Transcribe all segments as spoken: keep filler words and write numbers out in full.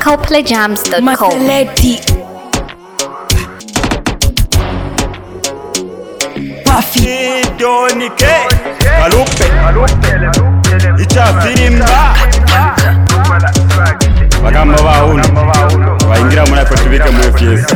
coplay jams dot com. Maseleti Puffy Donike Kalupe Icha Firimba Bagamba baunu Waingira muna kutubika mwefyesi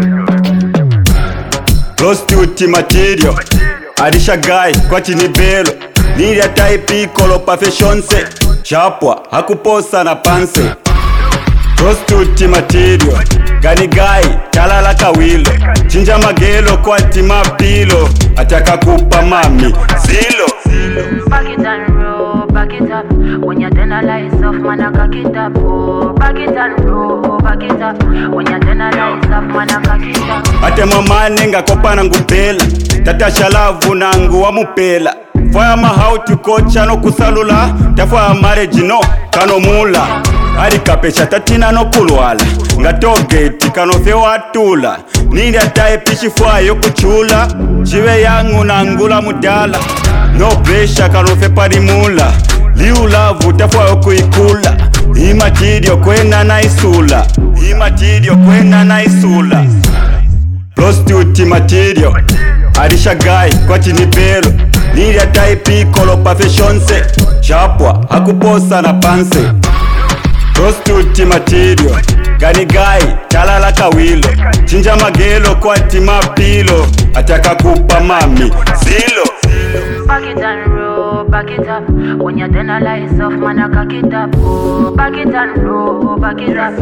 Prostitute material Arisha guy kwa chini belo Nili type kolo perfectionse Chapwa hakuposa na panse Prostitute material Gani guy talala kawilo Chinja magelo kwa tima pilo Ataka kupa mami Zilo Back it and roll, back it up. When you're done a lies off, man, I cock it up. Oh, back it and roll, back it up. When you're done a lies off, man, I cock it up. Ate mamane nga kopa na ngupela Tata shalavu na ngu wa mupela Faya mahauti kocha no kusalula Tafaya marriage no kano mula Ari kapesha tatina no kulwala Nga togeti kano fe watula Nindi ataye pishi fwayo kuchula Jive yangu na ngula mudala No pressure kano fe parimula Liu lavu tafwayo kuikula Imatidio kwena na isula Imatidio kwena na isula Prostitute material Arisha guy kwa chini belo Nili type kolo perfectionse Chapwa hakuposa na panse Prostitute material Gani guy talala kawilo Chinja magelo kwa tima pilo Ataka kupa mami Zilo Back it and roll, back it up. When you're done a lies off, man, I cock it up. Oh, back it and roll, back it up.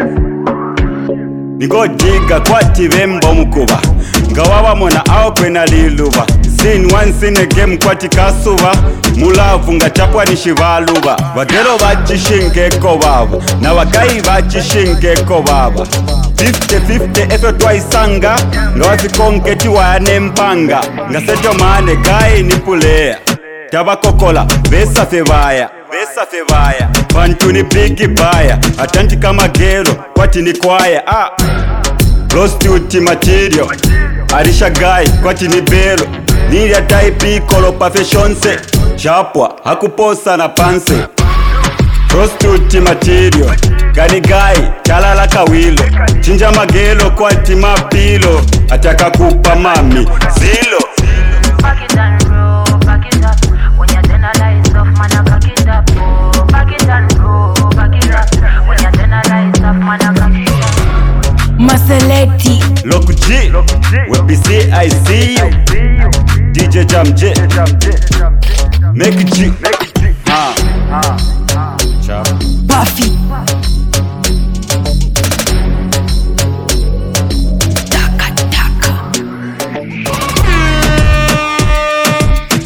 Nigo jiga kwa tivembo mkuba Ngawaba mwana au kwena liluba Scene one scene game kwa tikasuba Mulavu nga chapwa nishivaluba Wagero vachishingeko baba Na wagai vachishingeko baba fifty fifty efe twaisanga Ngawazikonke tiwane mpanga Nga sejo mane gai nipulea Tabakokola vesa febaya Vesa febaya Pantu ni bigi baya Atanti kama gero Kwati ni kwaya ah. Prostitute material Arisha guy Kwati ni belo Nili type kolo perfectionse Chapwa hakuposa na panse Prostitute material Gani guy talala kawilo Chinja magelo kwa tima pilo Ataka kupa mami Zilo Back it and roll, back it up. When you're done a lies off, man, I cock it up. Oh, back it and roll, back it up. When you're done a lies off, man, I cock it up. Maseleti Loku G We B C I see you D J Jam J Make it G Ah Ciao Puffy Taka taka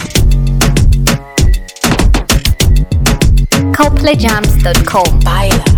coplay jams dot com. Baila